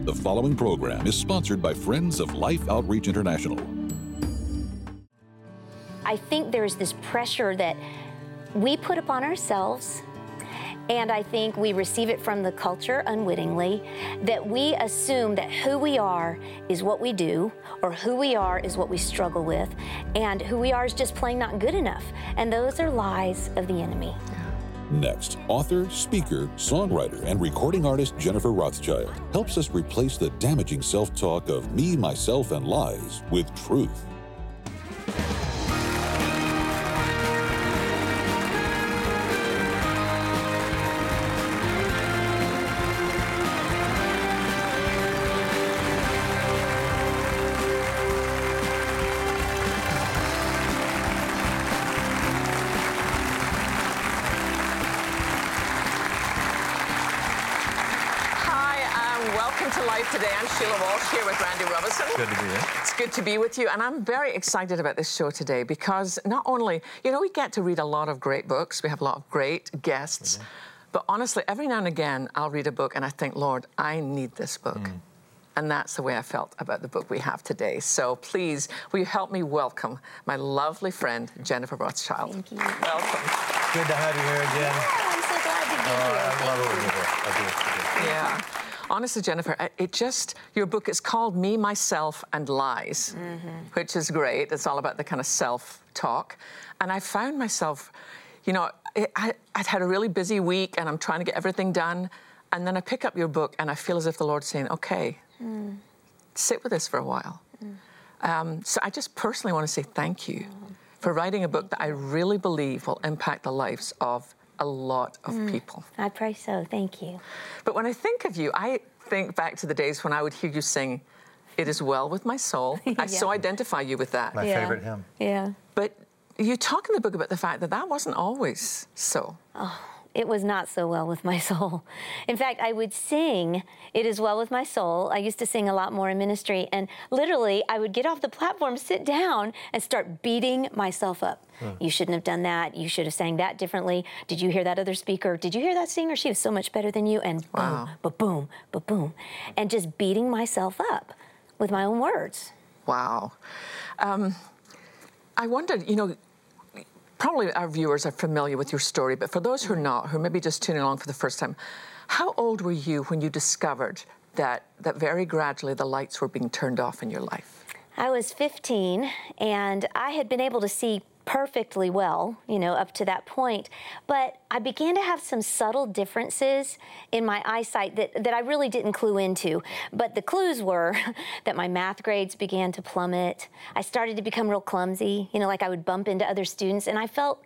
The following program is sponsored by Friends of Life Outreach International. I think there's this pressure that we put upon ourselves, and I think we receive it from the culture unwittingly, that we assume that who we are is what we do, or who we are is what we struggle with, and who we are is just plain not good enough. And those are lies of the enemy. Next, author, speaker, songwriter, and recording artist Jennifer Rothschild helps us replace the damaging self-talk of me, myself, and lies with truth. Today, I'm Sheila Walsh here with Randy Robinson. Good to be here. It's good to be with you, and I'm very excited about this show today because not only, we get to read a lot of great books, we have a lot of great guests, but honestly, every now and again, I'll read a book and I think, Lord, I need this book. And that's the way I felt about the book we have today. So please, will you help me welcome my lovely friend, Jennifer Rothschild. Thank you. Welcome. Good to have you here again. Yeah, I'm so glad to be here. I love it when you're here. Yeah. Honestly, Jennifer, your book is called Me, Myself, and Lies, which is great. It's all about the kind of self-talk. And I found myself, I'd had a really busy week and I'm trying to get everything done. And then I pick up your book and I feel as if the Lord's saying, okay, sit with this for a while. So I just personally want to say thank you for writing a book that I really believe will impact the lives of a lot of people. I pray so. Thank you. But when I think of you, I think back to the days when I would hear you sing, "It is well with my soul." I so identify you with that. My favorite hymn. Yeah. But you talk in the book about the fact that that wasn't always so. Oh, it was not so well with my soul. In fact, I would sing, "It is well with my soul." I used to sing a lot more in ministry, and literally I would get off the platform, sit down, and start beating myself up. You shouldn't have done that. You should have sang that differently. Did you hear that other speaker? Did you hear that singer? She was so much better than you. And boom, ba-boom, ba-boom. And just beating myself up with my own words. Wow. I wondered, probably our viewers are familiar with your story, but for those who are not, who may be just tuning along for the first time, how old were you when you discovered that very gradually the lights were being turned off in your life? I was 15, and I had been able to see perfectly well, up to that point. But I began to have some subtle differences in my eyesight that I really didn't clue into. But the clues were that my math grades began to plummet. I started to become real clumsy, like I would bump into other students, and I felt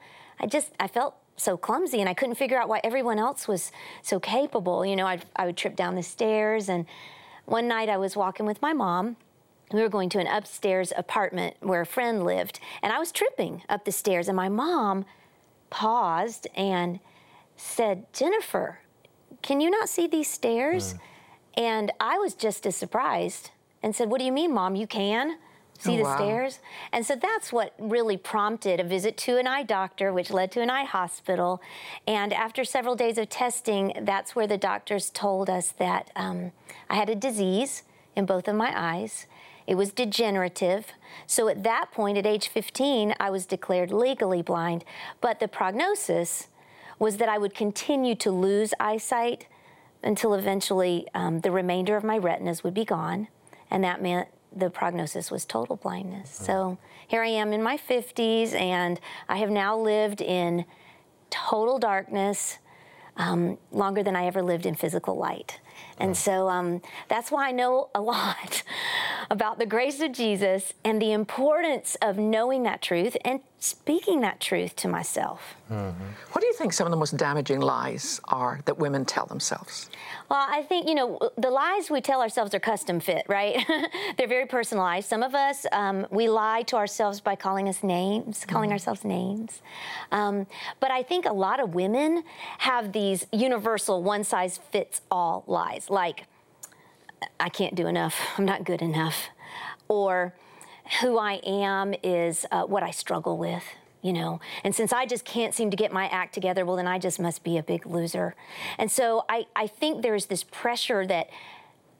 so clumsy, and I couldn't figure out why everyone else was so capable. I would trip down the stairs, and one night I was walking with my mom. We were going to an upstairs apartment where a friend lived, and I was tripping up the stairs, and my mom paused and said, "Jennifer, can you not see these stairs?" And I was just as surprised and said, "What do you mean, Mom? You can see the stairs?" And so that's what really prompted a visit to an eye doctor, which led to an eye hospital. And after several days of testing, that's where the doctors told us that I had a disease in both of my eyes. It was degenerative. So at that point, at age 15, I was declared legally blind. But the prognosis was that I would continue to lose eyesight until eventually the remainder of my retinas would be gone. And that meant the prognosis was total blindness. So here I am in my 50s, and I have now lived in total darkness longer than I ever lived in physical light. And so that's why I know a lot about the grace of Jesus and the importance of knowing that truth and speaking that truth to myself. What do you think some of the most damaging lies are that women tell themselves? Well, I think, the lies we tell ourselves are custom fit, right? They're very personalized. Some of us, we lie to ourselves by calling ourselves names. But I think a lot of women have these universal one-size-fits-all lies, like, I can't do enough, I'm not good enough, or who I am is what I struggle with. And since I just can't seem to get my act together, well, then I just must be a big loser. And so I think there's this pressure that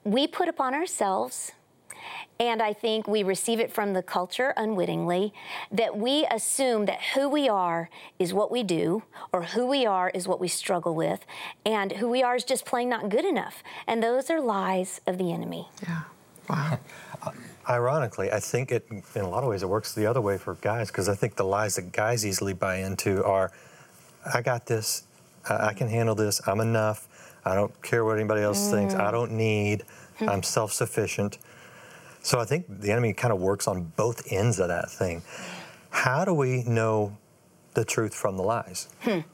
we put upon ourselves, and I think we receive it from the culture unwittingly, that we assume that who we are is what we do, or who we are is what we struggle with, and who we are is just plain not good enough. And those are lies of the enemy. Yeah. Wow. Ironically, I think in a lot of ways it works the other way for guys, because I think the lies that guys easily buy into are, I got this, I can handle this, I'm enough, I don't care what anybody else thinks, I don't need, I'm self-sufficient. So I think the enemy kind of works on both ends of that thing. How do we know the truth from the lies?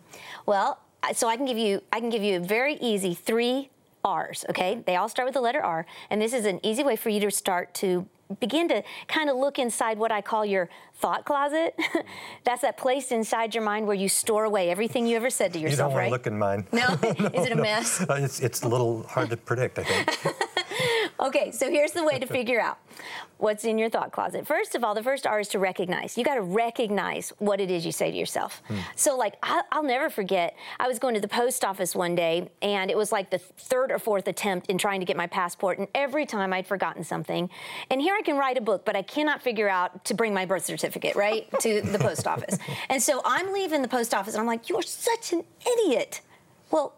Well, so I can give you a very easy 3 R's, okay? They all start with the letter R, and this is an easy way for you to start to begin to kind of look inside what I call your thought closet. That's that place inside your mind where you store away everything you ever said to yourself, right? You don't want to look in mine. No? Is it a mess? It's a little hard to predict, I think. Okay, so here's the way to figure out what's in your thought closet. First of all, the first R is to recognize. You got to recognize what it is you say to yourself. So, like, I'll never forget, I was going to the post office one day, and it was like the 3rd or 4th attempt in trying to get my passport, and every time I'd forgotten something. And here I can write a book, but I cannot figure out to bring my birth certificate, right, to the post office. And so I'm leaving the post office, and I'm like, you're such an idiot. Well,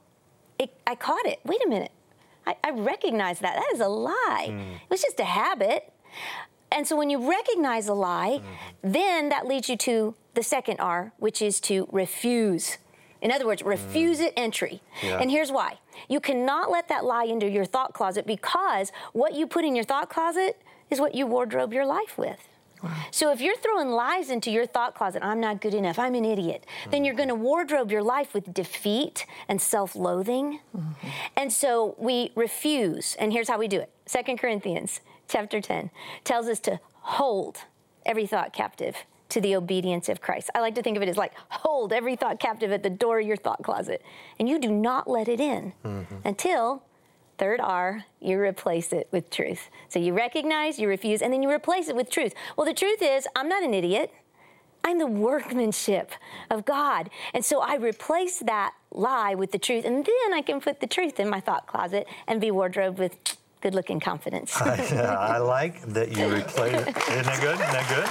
I caught it. Wait a minute. I recognize that. That is a lie. It was just a habit. And so when you recognize a lie, then that leads you to the second R, which is to refuse. In other words, refuse it entry. Yeah. And here's why. You cannot let that lie into your thought closet, because what you put in your thought closet is what you wardrobe your life with. Wow. So if you're throwing lies into your thought closet, I'm not good enough, I'm an idiot, then you're going to wardrobe your life with defeat and self-loathing. And so we refuse, and here's how we do it. 2 Corinthians chapter 10 tells us to hold every thought captive to the obedience of Christ. I like to think of it as like, hold every thought captive at the door of your thought closet, and you do not let it in until, third R, you replace it with truth. So you recognize, you refuse, and then you replace it with truth. Well, the truth is, I'm not an idiot. I'm the workmanship of God. And so I replace that lie with the truth, and then I can put the truth in my thought closet and be wardrobed with good-looking confidence. I like that you replace it. Isn't that good? Isn't that good?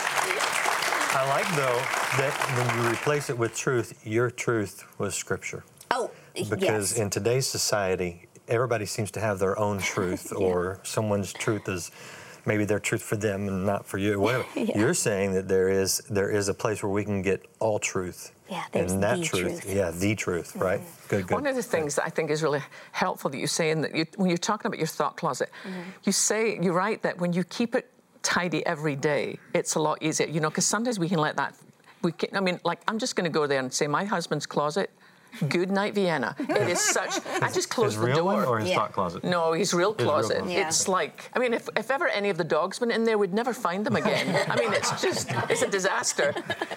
I like, though, that when you replace it with truth, your truth was Scripture. Oh, Because in today's society, everybody seems to have their own truth, or someone's truth is maybe their truth for them and not for you, whatever. You're saying that there is a place where we can get all truth. Yeah, there's and that the truth. Yeah, the truth, right? Good. One of the things that I think is really helpful that you say, in that when you're talking about your thought closet, you write that when you keep it tidy every day, it's a lot easier, because sometimes we can let that, I'm just going to go there and say, my husband's closet, good night, Vienna. It is such. I just closed the door. His real one or his thought closet? No, his real closet. Yeah. It's like, if ever any of the dogs went in there, we'd never find them again. It's a disaster.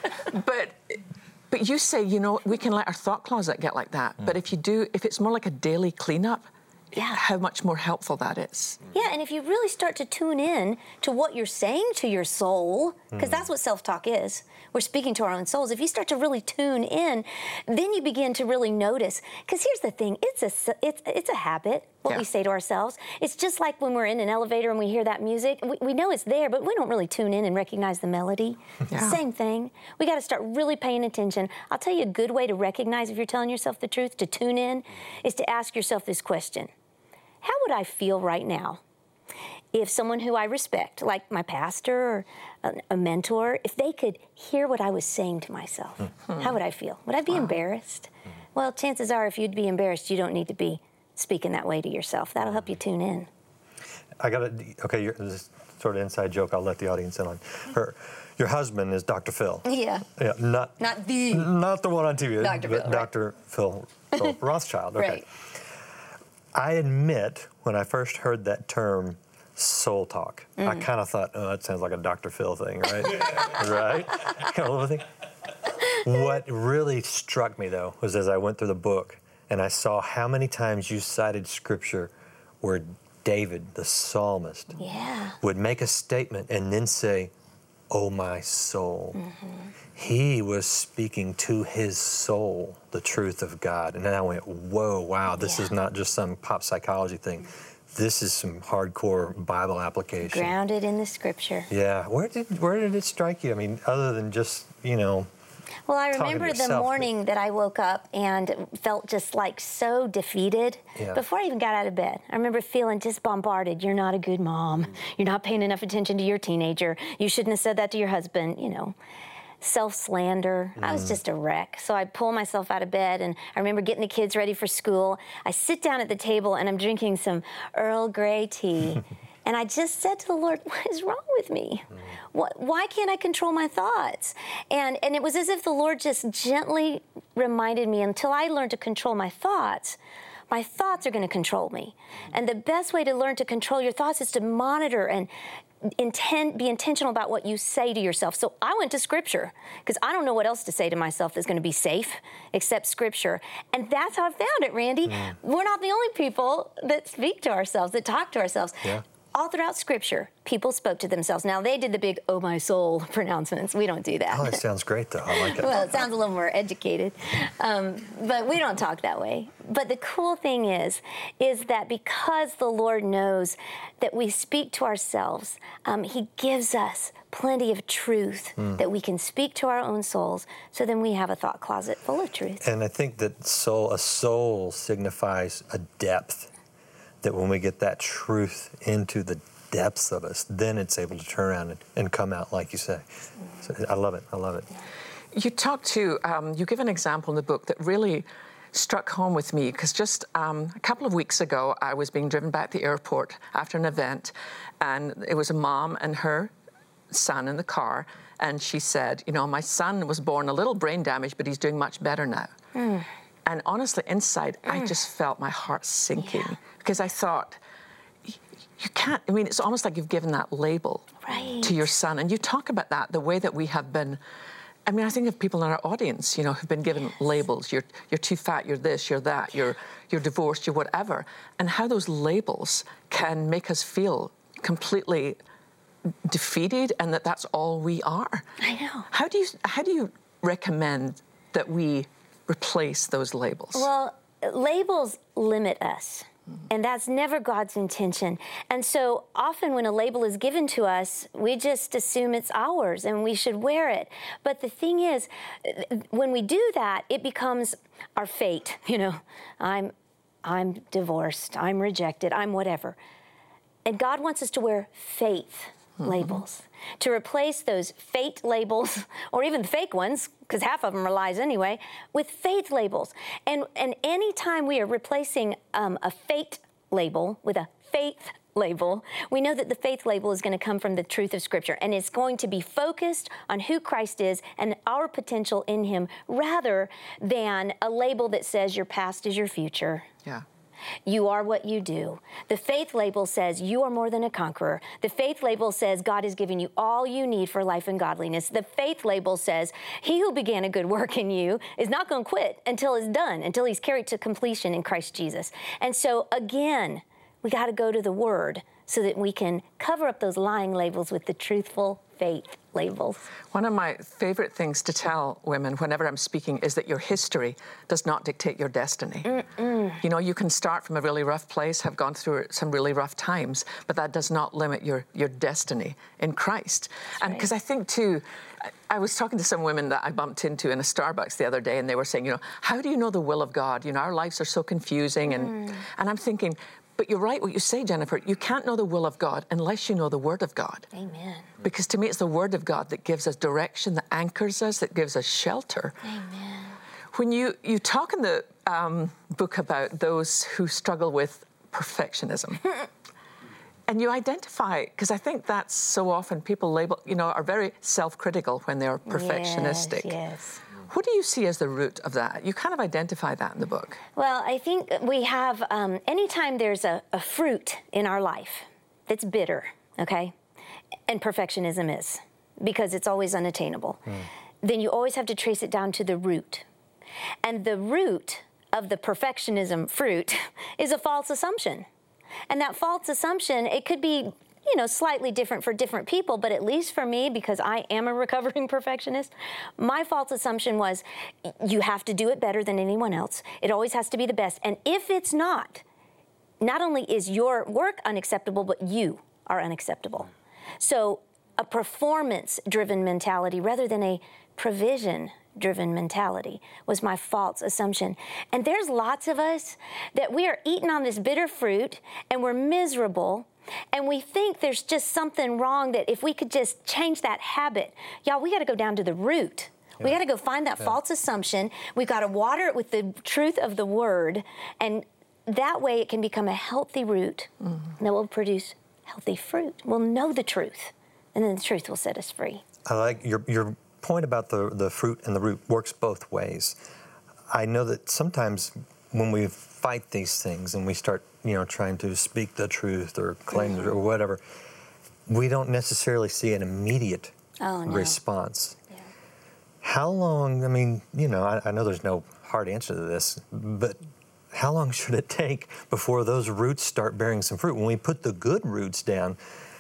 But you say, we can let our thought closet get like that. But if it's more like a daily cleanup, how much more helpful that is. Yeah, and if you really start to tune in to what you're saying to your soul, because that's what self-talk is. We're speaking to our own souls. If you start to really tune in, then you begin to really notice. Because here's the thing, it's a habit, what we say to ourselves. It's just like when we're in an elevator and we hear that music. We know it's there, but we don't really tune in and recognize the melody. Same thing. We got to start really paying attention. I'll tell you a good way to recognize if you're telling yourself the truth, to tune in, is to ask yourself this question. How would I feel right now if someone who I respect, like my pastor or a mentor, if they could hear what I was saying to myself? How would I feel? Would I be embarrassed? Well, chances are if you'd be embarrassed, you don't need to be speaking that way to yourself. That'll help you tune in. This is sort of inside joke I'll let the audience in on. Your husband is Dr. Phil. Yeah. Not the one on TV. Dr. Phil, right. Dr. Phil Rothschild. Okay. Right. I admit, when I first heard that term, soul talk, I kind of thought, oh, that sounds like a Dr. Phil thing, right? Right? Kind of little thing. What really struck me, though, was as I went through the book and I saw how many times you cited Scripture where David, the psalmist, would make a statement and then say, oh, my soul. He was speaking to his soul the truth of God. And then I went, whoa, wow, this is not just some pop psychology thing. this is some hardcore Bible application. Grounded in the Scripture. Yeah. Where did it strike you? I mean, other than just, Well, I talking to remember the yourself, morning that I woke up and felt just like so defeated Yeah. before I even got out of bed. I remember feeling just bombarded. You're not a good mom. You're not paying enough attention to your teenager. You shouldn't have said that to your husband, Self-slander. I was just a wreck. So I pull myself out of bed, and I remember getting the kids ready for school. I sit down at the table, and I'm drinking some Earl Grey tea. And I just said to the Lord, what is wrong with me? Why can't I control my thoughts? And it was as if the Lord just gently reminded me, until I learn to control my thoughts are going to control me. And the best way to learn to control your thoughts is to monitor and be intentional about what you say to yourself. So I went to Scripture, because I don't know what else to say to myself that's going to be safe except Scripture. And that's how I found it, Randy. We're not the only people that speak to ourselves, that talk to ourselves. Yeah. All throughout Scripture, people spoke to themselves. Now, they did the big, oh, my soul pronouncements. We don't do that. Oh, that sounds great, though. I like it. Well, it sounds a little more educated, but we don't talk that way. But the cool thing is that because the Lord knows that we speak to ourselves, He gives us plenty of truth that we can speak to our own souls, so then we have a thought closet full of truth. And I think that a soul signifies a depth, that when we get that truth into the depths of us, then it's able to turn around and come out, like you say. So I love it. I love it. You talk to, you give an example in the book that really struck home with me, because just a couple of weeks ago, I was being driven back to the airport after an event, and it was a mom and her son in the car, and she said, my son was born a little brain damaged, but he's doing much better now. And honestly, inside, I just felt my heart sinking, because I thought, you can't, it's almost like you've given that label to your son. And you talk about that, the way that we have been, I think of people in our audience, who've been given labels. You're too fat, you're this, you're that, you're divorced, you're whatever. And how those labels can make us feel completely defeated, and that's all we are. I know. How do you recommend that we replace those labels? Well, labels limit us, and that's never God's intention. And so often when a label is given to us, we just assume it's ours and we should wear it. But the thing is, when we do that, it becomes our fate. I'm divorced, I'm rejected, I'm whatever. And God wants us to wear faith labels, to replace those fate labels, or even the fake ones, because half of them are lies anyway, with faith labels. And any time we are replacing a fate label with a faith label, we know that the faith label is going to come from the truth of Scripture, and it's going to be focused on who Christ is and our potential in Him, rather than a label that says your past is your future. Yeah. You are what you do. The faith label says you are more than a conqueror. The faith label says God is giving you all you need for life and godliness. The faith label says He who began a good work in you is not going to quit until it's done, until He's carried to completion in Christ Jesus. And so again, we got to go to the Word so that we can cover up those lying labels with the truthful faith labels. One of my favorite things to tell women whenever I'm speaking is that your history does not dictate your destiny. You can start from a really rough place, have gone through some really rough times, but that does not limit your destiny in Christ. And because I think too, I was talking to some women that I bumped into in a Starbucks the other day, and they were saying, how do you know the will of God? Our lives are so confusing. And I'm thinking, but you're right what you say, Jennifer. You can't know the will of God unless you know the Word of God. Amen. Because to me, it's the Word of God that gives us direction, that anchors us, that gives us shelter. Amen. When you talk in the book about those who struggle with perfectionism, and you identify, because I think that's so often people are very self-critical when they're perfectionistic. Yes. What do you see as the root of that? You kind of identify that in the book. Well, I think we have, anytime there's a fruit in our life that's bitter, okay, and perfectionism is, because it's always unattainable, then you always have to trace it down to the root. And the root of the perfectionism fruit is a false assumption. And that false assumption, it could be slightly different for different people, but at least for me, because I am a recovering perfectionist, my false assumption was you have to do it better than anyone else. It always has to be the best. And if it's not, not only is your work unacceptable, but you are unacceptable. So a performance-driven mentality rather than a provision-driven mentality was my false assumption. And there's lots of us that we are eating on this bitter fruit and we're miserable, and we think there's just something wrong, that if we could just change that habit, y'all, we got to go down to the root. We got to go find that false assumption. We've got to water it with the truth of the word, and that way it can become a healthy root that will produce healthy fruit. We'll know the truth, and then the truth will set us free. I like your point about the fruit and the root works both ways. I know that sometimes when we fight these things and we start, trying to speak the truth or claim or whatever, we don't necessarily see an immediate response. Yeah. How long, I know there's no hard answer to this, but how long should it take before those roots start bearing some fruit? When we put the good roots down,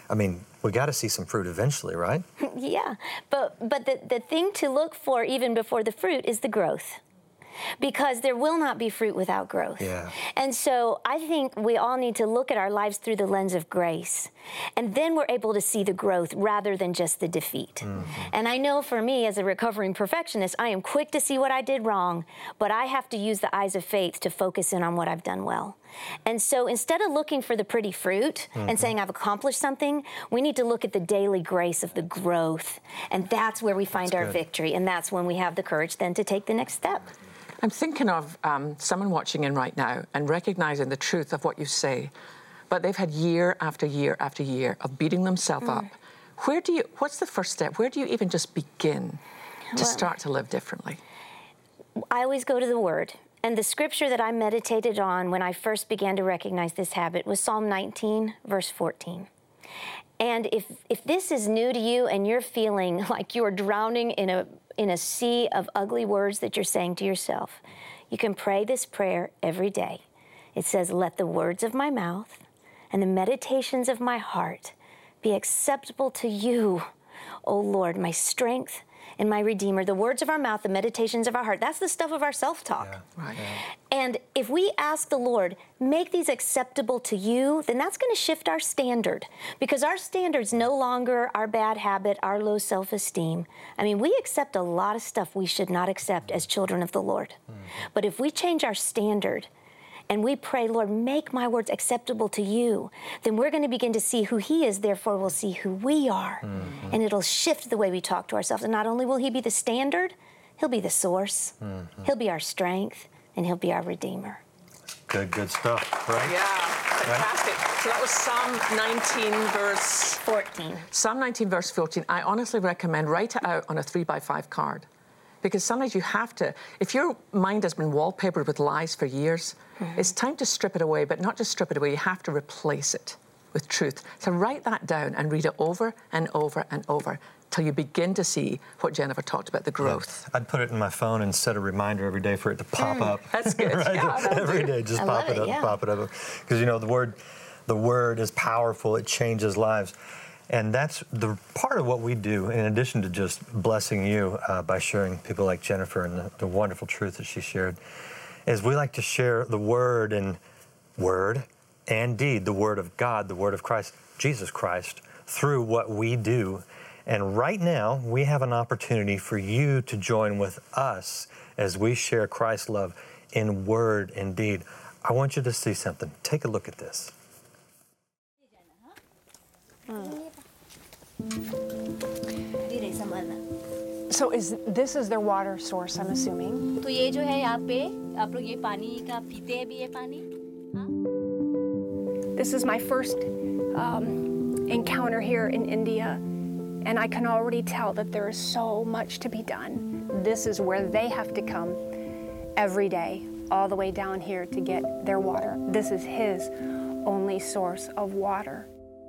we got to see some fruit eventually, right? Yeah, but the thing to look for even before the fruit is the growth, because there will not be fruit without growth. Yeah. And so I think we all need to look at our lives through the lens of grace, and then we're able to see the growth rather than just the defeat. And I know for me as a recovering perfectionist, I am quick to see what I did wrong, but I have to use the eyes of faith to focus in on what I've done well. And so instead of looking for the pretty fruit and saying I've accomplished something, we need to look at the daily grace of the growth. And that's where we find our victory. And that's when we have the courage then to take the next step. I'm thinking of someone watching in right now and recognizing the truth of what you say, but they've had year after year after year of beating themselves up. What's the first step? Where do you even just begin to start to live differently? I always go to the Word. And the scripture that I meditated on when I first began to recognize this habit was Psalm 19, verse 14. And if this is new to you and you're feeling like you're drowning in a sea of ugly words that you're saying to yourself, you can pray this prayer every day. It says, "Let the words of my mouth and the meditations of my heart be acceptable to you, O Lord, my strength and my Redeemer." The words of our mouth, the meditations of our heart, that's the stuff of our self-talk. Yeah, right. And if we ask the Lord, make these acceptable to you, then that's going to shift our standard, because our standard's no longer our bad habit, our low self-esteem. We accept a lot of stuff we should not accept as children of the Lord. But if we change our standard and we pray, "Lord, make my words acceptable to you," then we're going to begin to see who He is, therefore we'll see who we are. And it'll shift the way we talk to ourselves. And not only will He be the standard, He'll be the source, He'll be our strength, and He'll be our Redeemer. Good stuff, right? Yeah, fantastic. So that was Psalm 19, verse 14. Psalm 19, verse 14. I honestly recommend write it out on a 3x5 card. Because sometimes you have to, if your mind has been wallpapered with lies for years, it's time to strip it away, but not just strip it away, you have to replace it with truth. So write that down and read it over and over and over till you begin to see what Jennifer talked about, the growth. Yeah. I'd put it in my phone and set a reminder every day for it to pop up. That's good. Right? Yeah, every day, just pop it up, pop it up. Because the word is powerful, it changes lives. And that's the part of what we do, in addition to just blessing you by sharing people like Jennifer and the wonderful truth that she shared, is we like to share the word and deed, the word of God, the word of Christ, Jesus Christ, through what we do. And right now, we have an opportunity for you to join with us as we share Christ's love in word and deed. I want you to see something. Take a look at this. So this is their water source, I'm assuming. तो ये जो है यहाँ पे आप लोग ये पानी का पीते हैं भी ये पानी? This is my first encounter here in India, and I can already tell that there is so much to be done. This is where they have to come every day, all the way down here to get their water. This is his only source of water.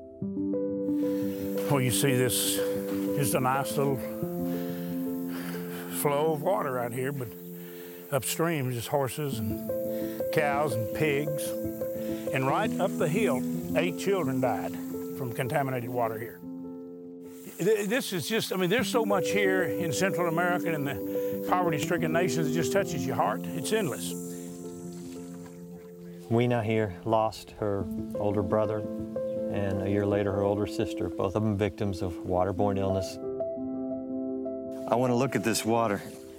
Well, you see this is a nice little flow of water out here, but upstream is just horses and cows and pigs. And right up the hill, 8 children died from contaminated water here. This is just, there's so much here in Central America and the poverty-stricken nations, it just touches your heart. It's endless. Weena here lost her older brother, and a year later her older sister, both of them victims of waterborne illness. I want to look at this water.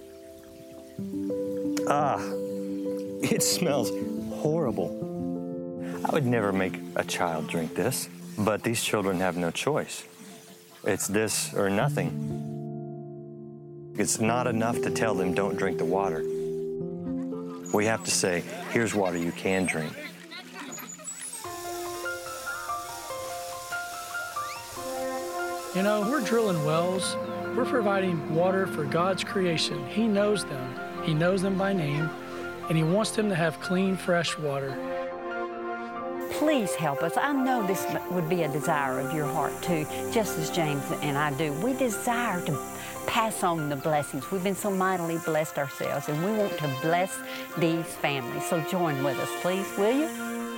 It smells horrible. I would never make a child drink this, but these children have no choice. It's this or nothing. It's not enough to tell them don't drink the water. We have to say, here's water you can drink. You know, we're drilling wells. We're providing water for God's creation. He knows them. He knows them by name, and He wants them to have clean, fresh water. Please help us. I know this would be a desire of your heart too, just as James and I do. We desire to pass on the blessings. We've been so mightily blessed ourselves, and we want to bless these families. So join with us, please, will you?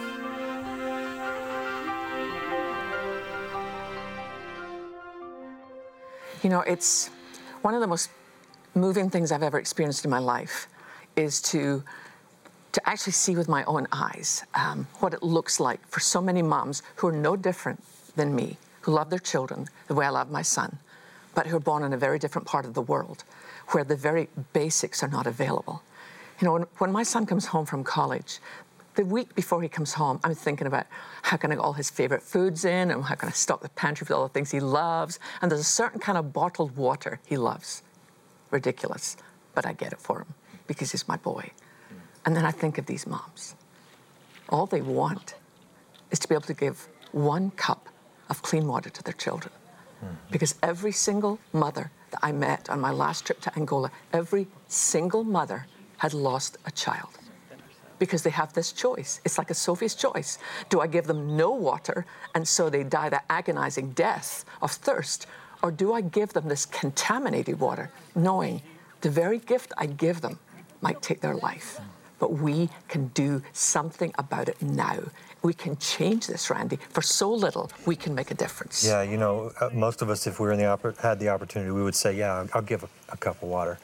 You know, it's one of the most moving things I've ever experienced in my life is to actually see with my own eyes what it looks like for so many moms who are no different than me, who love their children the way I love my son, but who are born in a very different part of the world where the very basics are not available. You know, when my son comes home from college, the week before he comes home, I'm thinking about how can I get all his favorite foods in, and how can I stock the pantry with all the things he loves. And there's a certain kind of bottled water he loves. Ridiculous, but I get it for him because he's my boy. And then I think of these moms. All they want is to be able to give 1 cup of clean water to their children. Because every single mother that I met on my last trip to Angola, every single mother had lost a child. Because they have this choice. It's like a Sophie's choice. Do I give them no water and so they die the agonizing death of thirst? Or do I give them this contaminated water, knowing the very gift I give them might take their life? But we can do something about it now. We can change this, Randy. For so little, we can make a difference. Yeah, you know, most of us, if we were had the opportunity, we would say, yeah, I'll give a cup of water.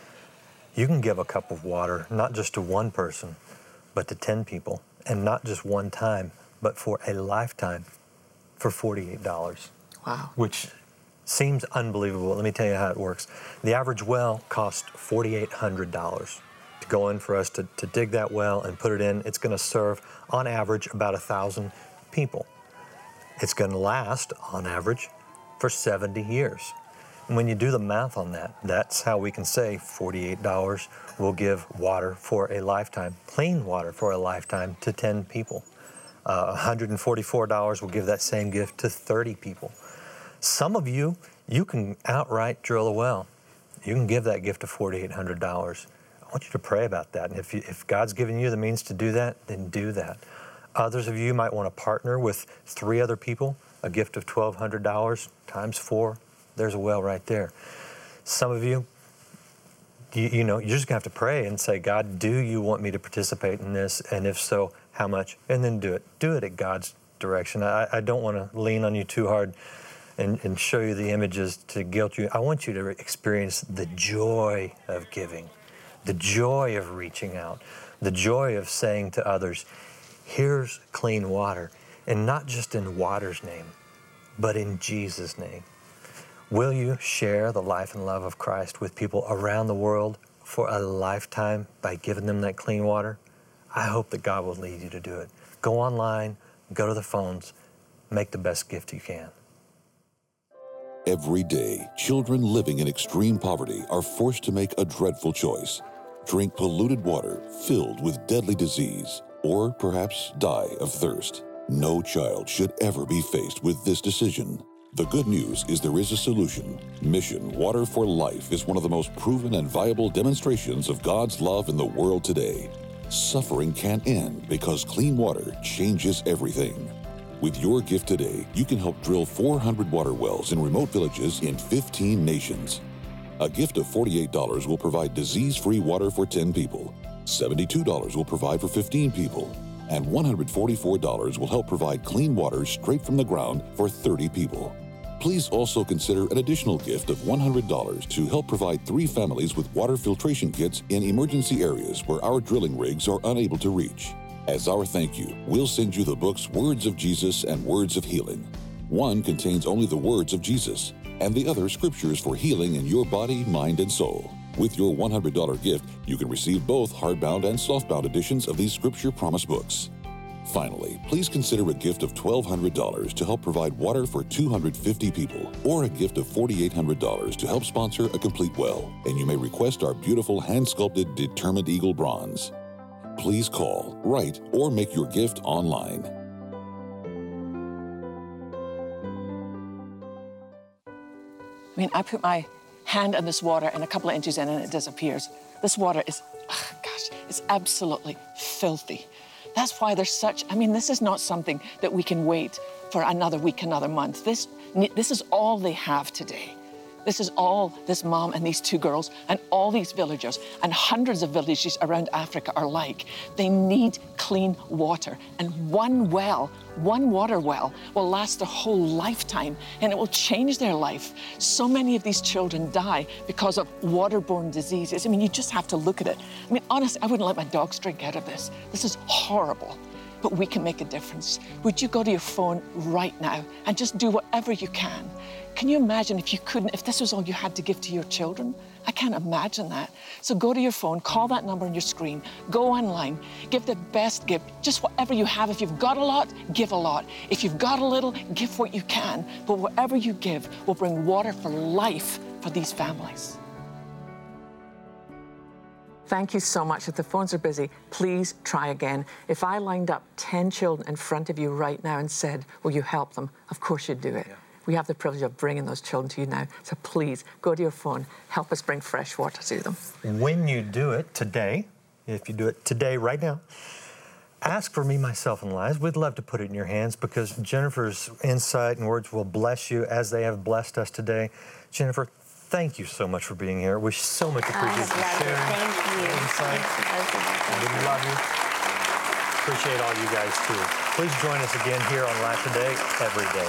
You can give a cup of water, not just to one person, but to 10 people, and not just one time, but for a lifetime, for $48. Wow. Which seems unbelievable. Let me tell you how it works. The average well costs $4,800 to go in for us to dig that well and put it in. It's going to serve, on average, about 1,000 people. It's going to last, on average, for 70 years. And when you do the math on that, that's how we can say $48 will give water for a lifetime, clean water for a lifetime, to 10 people. $144 will give that same gift to 30 people. Some of you, you can outright drill a well. You can give that gift of $4,800. I want you to pray about that. And if God's given you the means to do that, then do that. Others of you might want to partner with 3 other people, a gift of $1,200 times 4. There's a well right there. Some of you, you know, you're just going to have to pray and say, God, do you want me to participate in this? And if so, how much? And then do it. Do it at God's direction. I don't want to lean on you too hard and show you the images to guilt you. I want you to experience the joy of giving, the joy of reaching out, the joy of saying to others, here's clean water, and not just in water's name, but in Jesus' name. Will you share the life and love of Christ with people around the world for a lifetime by giving them that clean water? I hope that God will lead you to do it. Go online, go to the phones, make the best gift you can. Every day, children living in extreme poverty are forced to make a dreadful choice. Drink polluted water filled with deadly disease, or perhaps die of thirst. No child should ever be faced with this decision. The good news is there is a solution. Mission Water for Life is one of the most proven and viable demonstrations of God's love in the world today. Suffering can't end because clean water changes everything. With your gift today, you can help drill 400 water wells in remote villages in 15 nations. A gift of $48 will provide disease-free water for 10 people. $72 will provide for 15 people. And $144 will help provide clean water straight from the ground for 30 people. Please also consider an additional gift of $100 to help provide 3 families with water filtration kits in emergency areas where our drilling rigs are unable to reach. As our thank you, we'll send you the books Words of Jesus and Words of Healing. One contains only the words of Jesus, and the other scriptures for healing in your body, mind, and soul. With your $100 gift, you can receive both hardbound and softbound editions of these Scripture Promise books. Finally, please consider a gift of $1,200 to help provide water for 250 people, or a gift of $4,800 to help sponsor a complete well, and you may request our beautiful hand-sculpted Determined Eagle bronze. Please call, write, or make your gift online. I mean, I put my hand in this water and a couple of inches in and it disappears. This water is, it's absolutely filthy. That's why there's such, this is not something that we can wait for another week, another month. This is all they have today. This is all this mom and these two girls and all these villagers and hundreds of villages around Africa are like. They need clean water. And one water well will last their whole lifetime and it will change their life. So many of these children die because of waterborne diseases. You just have to look at it. Honestly, I wouldn't let my dogs drink out of this. This is horrible. But we can make a difference. Would you go to your phone right now and just do whatever you can? Can you imagine if this was all you had to give to your children? I can't imagine that. So go to your phone, call that number on your screen, go online, give the best gift, just whatever you have. If you've got a lot, give a lot. If you've got a little, give what you can. But whatever you give will bring water for life for these families. Thank you so much. If the phones are busy, please try again. If I lined up 10 children in front of you right now and said, will you help them? Of course you'd do it. Yeah. We have the privilege of bringing those children to you now. So please, go to your phone, help us bring fresh water to them. When you do it today, if you do it today, right now, ask for me, myself, and Liz. We'd love to put it in your hands because Jennifer's insight and words will bless you as they have blessed us today. Jennifer, thank you so much for being here. We so much appreciate you sharing. Thank you. Insight. We love you. Appreciate all you guys too. Please join us again here on Life Today every day.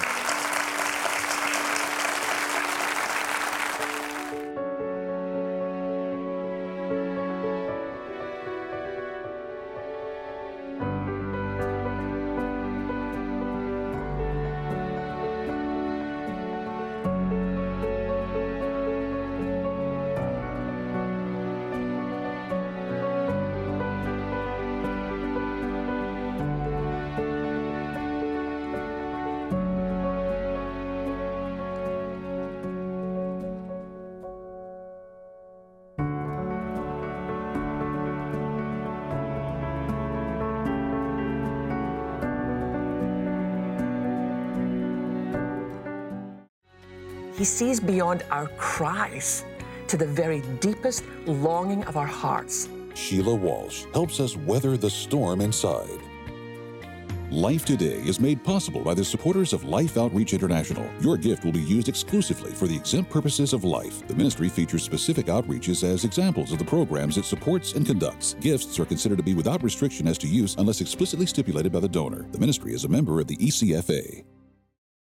He sees beyond our cries to the very deepest longing of our hearts. Sheila Walsh helps us weather the storm inside. Life Today is made possible by the supporters of Life Outreach International. Your gift will be used exclusively for the exempt purposes of life. The ministry features specific outreaches as examples of the programs it supports and conducts. Gifts are considered to be without restriction as to use unless explicitly stipulated by the donor. The ministry is a member of the ECFA.